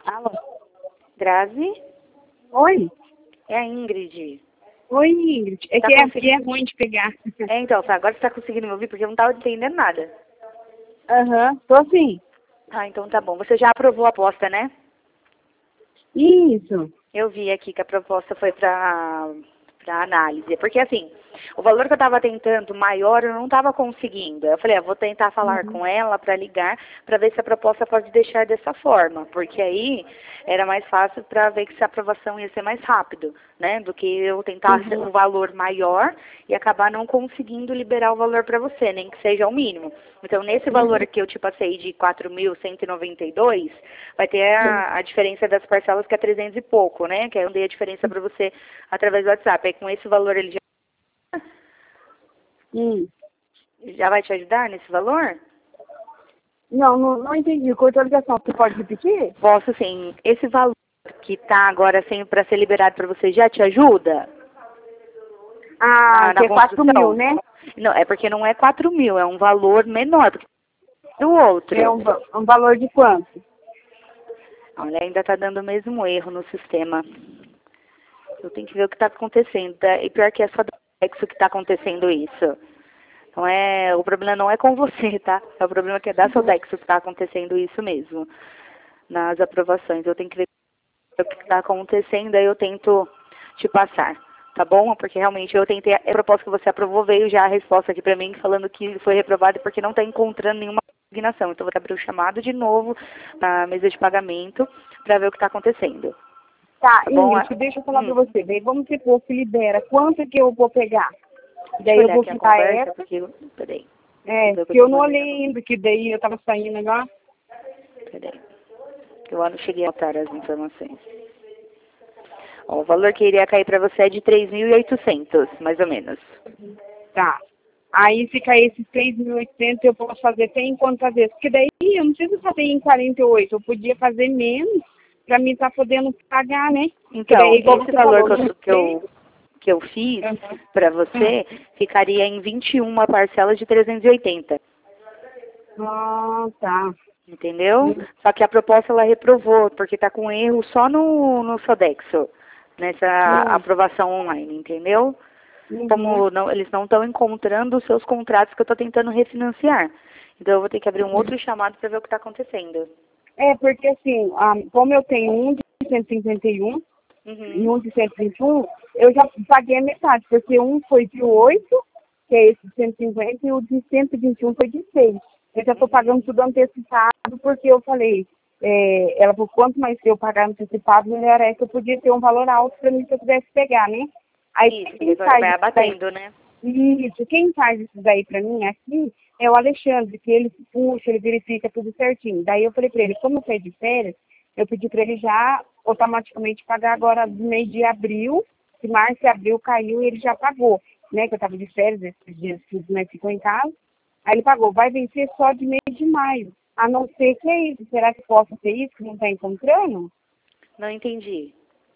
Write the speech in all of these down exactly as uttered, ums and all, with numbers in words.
Alô? Grazi? Oi? É a Ingrid. Oi, Ingrid. É Tá que é, conseguindo? aqui é ruim de pegar. É, então, tá, agora você tá conseguindo me ouvir porque eu não tava entendendo nada. Aham, tô sim. Ah, então tá bom. Você já aprovou a aposta, né? Isso. Eu vi aqui que a proposta foi para para análise. Porque assim, o valor que eu estava tentando maior eu não estava conseguindo. Eu falei, ah, vou tentar falar Uhum. com ela para ligar, para ver se a proposta pode deixar dessa forma. Porque aí era mais fácil para ver que se a aprovação ia ser mais rápido, né? Do que eu tentar Uhum. um valor maior e acabar não conseguindo liberar o valor para você, nem que seja o mínimo. Então, nesse valor Uhum. que eu te passei de quatro mil cento e noventa e dois, vai ter a, a diferença das parcelas que é trezentos e pouco, né? Que aí eu dei a diferença para você através do WhatsApp. Aí com esse valor ele já, Hum. já vai te ajudar nesse valor? Não, não, não entendi. Cortou a ligação. Você pode repetir? Posso sim. Esse valor que está agora sem para ser liberado para você já te ajuda Ah, na, que na é quatro mil, construção? né? Não, é porque não é quatro mil, é um valor menor porque do outro. É um, va- um valor de quanto? Olha, ainda está dando o mesmo erro no sistema. Eu tenho que ver o que está acontecendo. Tá? E pior que é só do sexo que está acontecendo isso. Então é, o problema não é com você, tá? É o problema que é da Sodexo que está acontecendo isso mesmo. Nas aprovações. Eu tenho que ver o que está acontecendo, aí eu tento te passar. Tá bom? Porque realmente eu tentei, a proposta que você aprovou, veio já a resposta aqui para mim falando que foi reprovado porque não está encontrando nenhuma consignação. Então eu vou abrir o chamado de novo na mesa de pagamento para ver o que está acontecendo. Tá, Tá bom? Ingrid, deixa eu falar Hum. pra você. Daí vamos supor que libera. Quanto que eu vou pegar? Deixa eu Daí eu olhar vou aqui a ficar conversa, essa. porque... Peraí. Deixa eu É, ver o que eu que eu te não mandei olhei agora. ainda, que daí eu tava saindo agora. Peraí. Eu não cheguei a anotar as informações. Ó, o valor que iria cair para você é de três mil e oitocentos, mais ou menos. Tá. Aí fica esses três mil e oitocentos eu posso fazer até em quantas vezes? Porque daí eu não preciso fazer em quarenta e oito, eu podia fazer menos para mim estar podendo pagar, né? Porque Então, daí, igual esse você valor falou, que não eu, que sei. eu, que eu fiz Uhum. para você ficaria em vinte e uma parcelas de trezentos e oitenta. Ah, tá. Entendeu? Uhum. Só que a proposta ela reprovou, porque está com erro só no, no Sodexo, nessa aprovação online, entendeu? Uhum. Como não, eles não estão encontrando os seus contratos que eu estou tentando refinanciar. Então eu vou ter que abrir um outro chamado para ver o que está acontecendo. É, porque assim, ah, como eu tenho um de cento e cinquenta e um e Uhum. um de cento e vinte e um, eu já paguei a metade, porque um foi de oito, que é esse de cento e cinquenta, e o de cento e vinte e um foi de seis. Eu já estou pagando tudo antecipado, porque eu falei, é, ela falou, quanto mais eu pagar antecipado, melhor é que eu podia ter um valor alto para mim se eu pudesse pegar, né? Aí Isso, quem vai faz vai isso daí? abatendo, né? Isso, quem faz isso daí para mim aqui é o Alexandre, que ele puxa, ele verifica tudo certinho. Daí eu falei para ele, como eu saí de férias, eu pedi para ele já automaticamente pagar agora no mês de abril, que março e abril caiu e ele já pagou, né? Que eu estava de férias, esses dias que né, ficou em casa. Aí ele pagou, vai vencer só de mês de maio. A não ser que é isso. Será que possa ser isso que não está encontrando? Não entendi.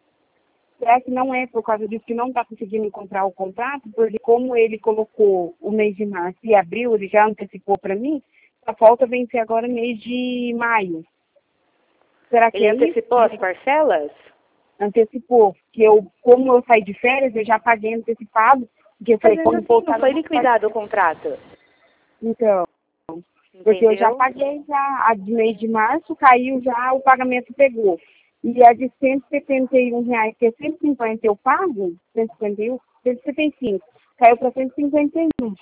Será que não é por causa disso que não está conseguindo encontrar o contrato? Porque como ele colocou o mês de março e abril, ele já antecipou para mim, só falta vencer agora mês de maio. Será que Ele é isso? antecipou as parcelas? Antecipou. Que eu, como eu saí de férias, eu já paguei antecipado, porque eu Mas falei, mesmo quando assim, não voltar eu foi vou pagar. liquidado o contrato. Então, porque eu já Entendeu? paguei já a de mês de março, caiu já, o pagamento pegou. E a de cento e setenta e um reais, que é cento e cinquenta eu pago, cento e cinquenta e um, cento e setenta e cinco, caiu para cento e cinquenta e um,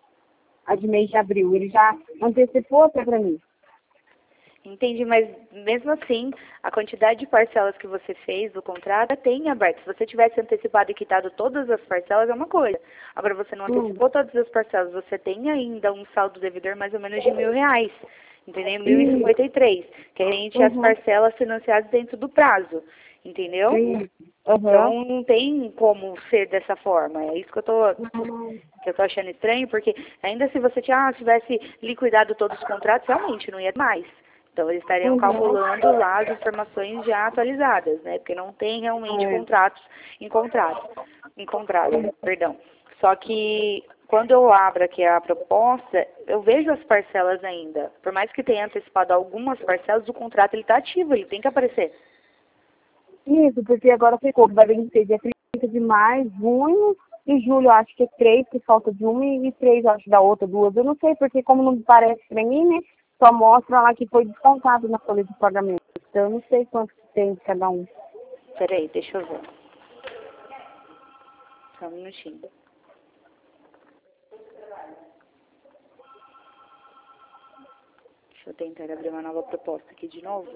a de mês de abril. Ele já antecipou até para mim. Entendi, mas mesmo assim, a quantidade de parcelas que você fez do contrato tem aberto. Se você tivesse antecipado e quitado todas as parcelas, é uma coisa. Agora, você não Hum. antecipou todas as parcelas, você tem ainda um saldo devedor mais ou menos de mil reais. Entendeu? Mil e Sim. cinquenta e três, que é rente às Uhum. parcelas financiadas dentro do prazo. Entendeu? Sim. Uhum. Então, não tem como ser dessa forma. É isso que eu tô, que eu tô achando estranho, porque ainda se você tinha, ah, tivesse liquidado todos os contratos, realmente não ia mais. Então, eles estariam Uhum. calculando lá as informações já atualizadas, né? Porque não tem realmente É. contratos encontrados, encontrados, perdão. Só que quando eu abro aqui a proposta, eu vejo as parcelas ainda. Por mais que tenha antecipado algumas parcelas, o contrato ele está ativo, ele tem que aparecer. Isso, porque agora ficou que vai vencer dia trinta de maio, junho e julho, acho que é três, que falta de uma, e três, acho, da outra, duas. Eu não sei, porque como não parece pra mim, né? Só mostra lá que foi descontado na folha de pagamento. Então eu não sei quanto que tem de cada um. Peraí, deixa eu ver. Só um minutinho. Deixa eu tentar abrir uma nova proposta aqui de novo.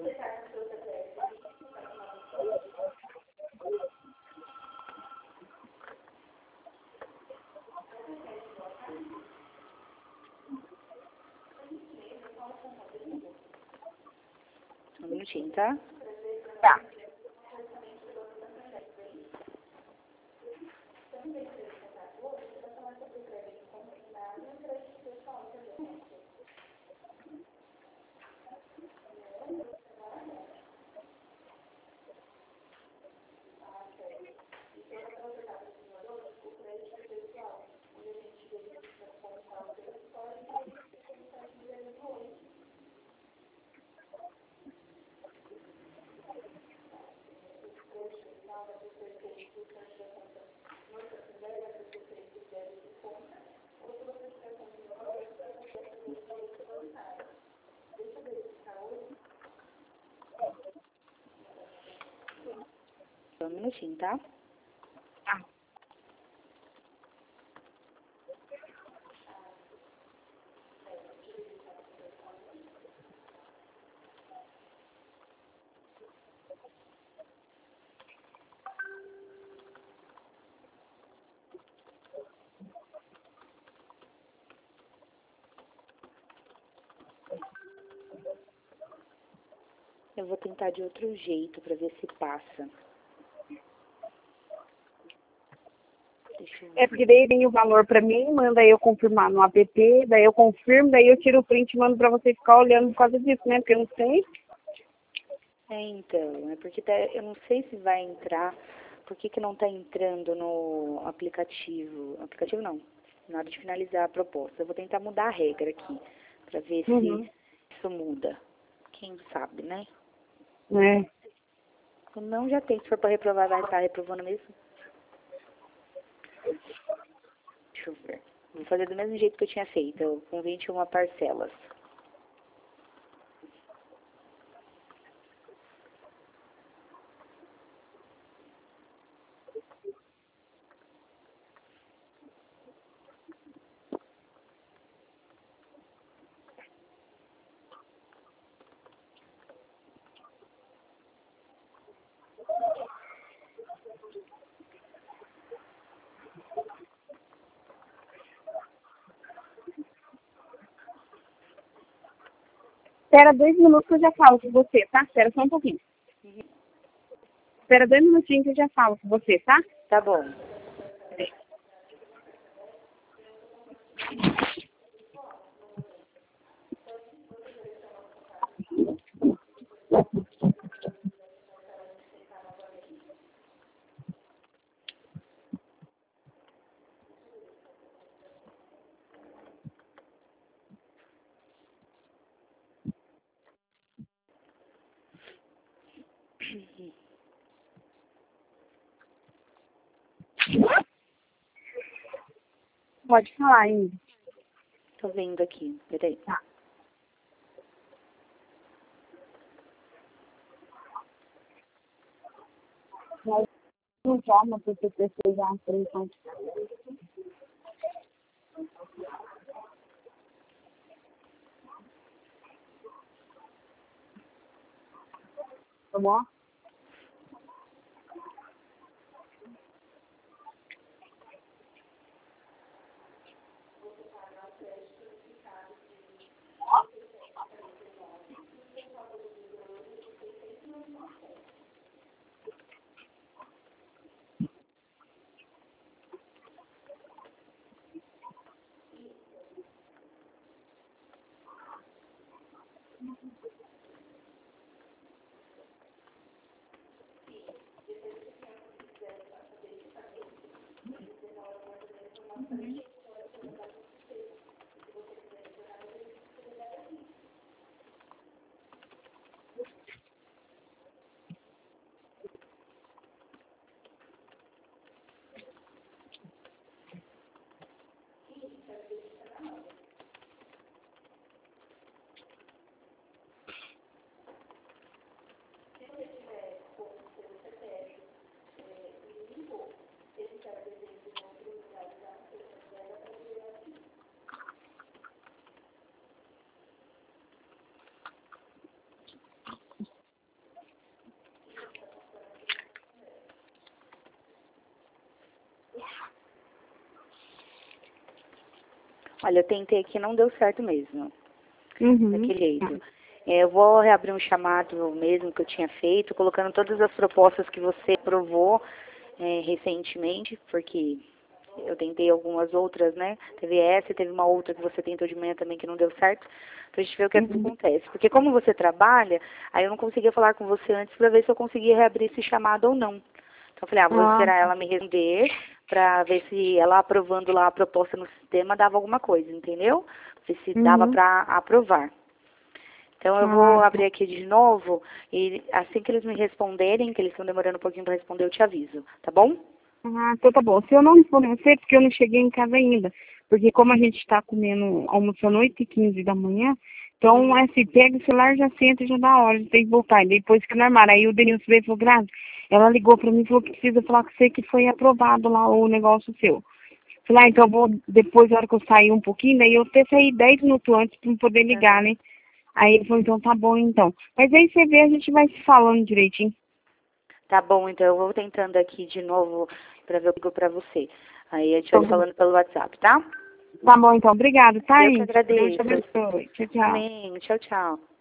Um minutinho, tá? Tá. Só um minutinho, tá? Tá. Eu vou tentar de outro jeito pra ver se passa. Deixa eu ver. É porque daí vem o valor pra mim, manda eu confirmar no app, daí eu confirmo, daí eu tiro o print e mando pra você ficar olhando por causa disso, né? Porque eu não sei. É, então, é porque tá, eu não sei se vai entrar, por que que não está entrando no aplicativo? Aplicativo não, na hora de finalizar a proposta. Eu vou tentar mudar a regra aqui, para ver Uhum. se isso muda. Quem sabe, né? É. Se não, já tem, se for para reprovar, vai estar reprovando mesmo. Deixa eu ver. Vou fazer do mesmo jeito que eu tinha feito, com vinte e uma parcelas. Espera dois minutos que eu já falo com você, tá? Espera só um pouquinho. Espera dois minutinhos que eu já falo com você, tá? Tá bom. Pode falar ainda. Tô vendo aqui, peraí. Tá. Mas não forma para você pesquisar por enquanto. Tá bom? Olha, eu tentei aqui, não deu certo mesmo. Uhum. Daquele jeito. É, eu vou reabrir um chamado mesmo que eu tinha feito, colocando todas as propostas que você aprovou é, recentemente, porque eu tentei algumas outras, né? Teve essa, teve uma outra que você tentou de manhã também que não deu certo, pra gente ver o que Uhum. acontece. Porque como você trabalha, aí eu não conseguia falar com você antes pra ver se eu conseguia reabrir esse chamado ou não. Então eu falei, ah, vou Ah, esperar ela me responder pra ver se ela aprovando lá a proposta no sistema dava alguma coisa, entendeu? Ver se dava uhum. pra aprovar. Então eu vou Ah, abrir aqui de novo e assim que eles me responderem, que eles estão demorando um pouquinho para responder, eu te aviso, tá bom? ah, então tá bom. Se eu não for você, porque eu não cheguei em casa ainda. Porque como a gente tá comendo, almoçando oito e quinze da manhã, então, Uhum. é assim, pega o celular, já senta, já dá hora, já tem que voltar. E depois que no armário. Aí o Denilson veio e falou, Grazi, ela ligou pra mim e falou que precisa falar com você que foi aprovado lá o negócio seu. Falei, ah, então eu vou, depois, na hora que eu sair um pouquinho, daí eu até saí dez minutos antes pra poder ligar, Uhum. né? Aí ele falou, então tá bom, então. Mas aí você vê, a gente vai se falando direitinho. Tá bom, então eu vou tentando aqui de novo para ver o que eu ligo pra você. Aí a gente vai Então, se falando pelo WhatsApp, tá? tá bom, então. Obrigado, tá, Eu que gente? Deus te agradeço. abençoe. Tchau, tchau. Amém. Tchau, tchau.